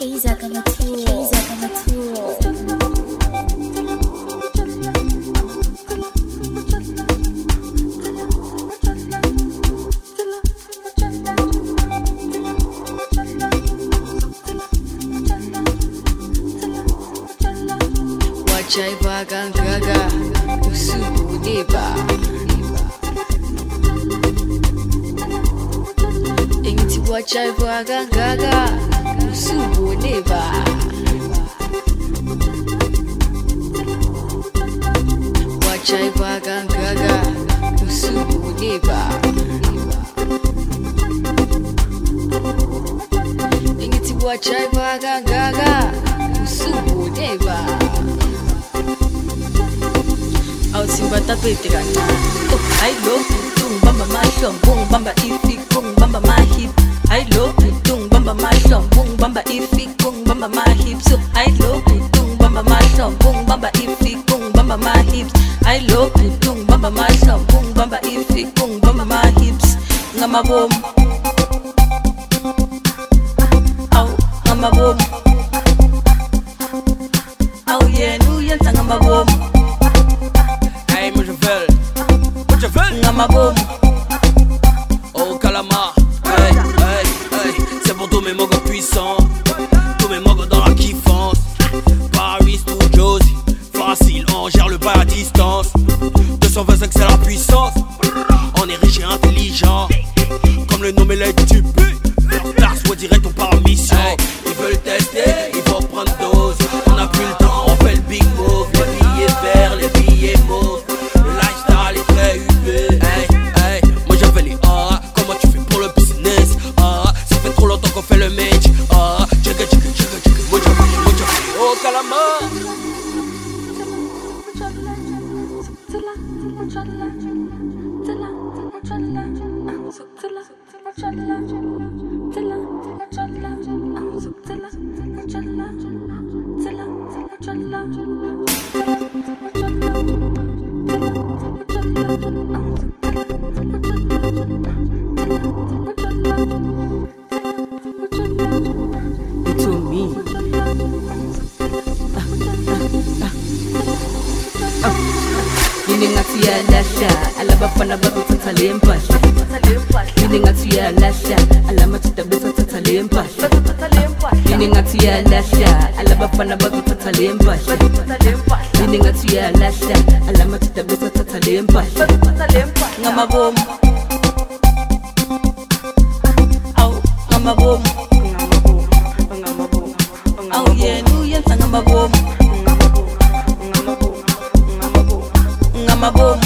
Kaiser kama tool. Wachai bagangaga usubu deba Inti wachai bagangaga usubu deba Wachai bagangaga usubu deba Inti wachai bagangaga usubu deba Au simbata petrana oh I love tung bamba mashom bung bamba ifi kung bamba mahip I love tung bamba mashom bung bamba ifi kung bamba mahip so I love tung bamba mashom bung bamba ifi kung bamba mahip I love tung bamba mashom bung bamba ifi kung bamba mahips ngamabom au ngamabom au yenu yenta ngamabom Ngamabom Oh Kalama hey, hey, hey. C'est pour tous mes mogues puissants tous mes mogues dans la kiffance Paris to Josie facile, on gère le bail à distance 225 c'est la puissance on est riche et intelligent comme le nom et l'aide du but Lars soit direct on part en mission hey, ils veulent tester, ils vont prendre dose on a plus le temps, on fait le big move les billets verts, les billets mauves fait le match, tchaka tchaka tchaka tchaka, moja, oh Kalama. Ngatia lasha alabafana babu tatale mpasha Yini ngatia lasha alamachita besa tatale mpasha Yini ngatia lasha alabafana babu tatale mpasha Yini ngatia lasha alamachita besa tatale mpasha Ngamabom au ngamabom au yenu yenta ngamabom Ngamabom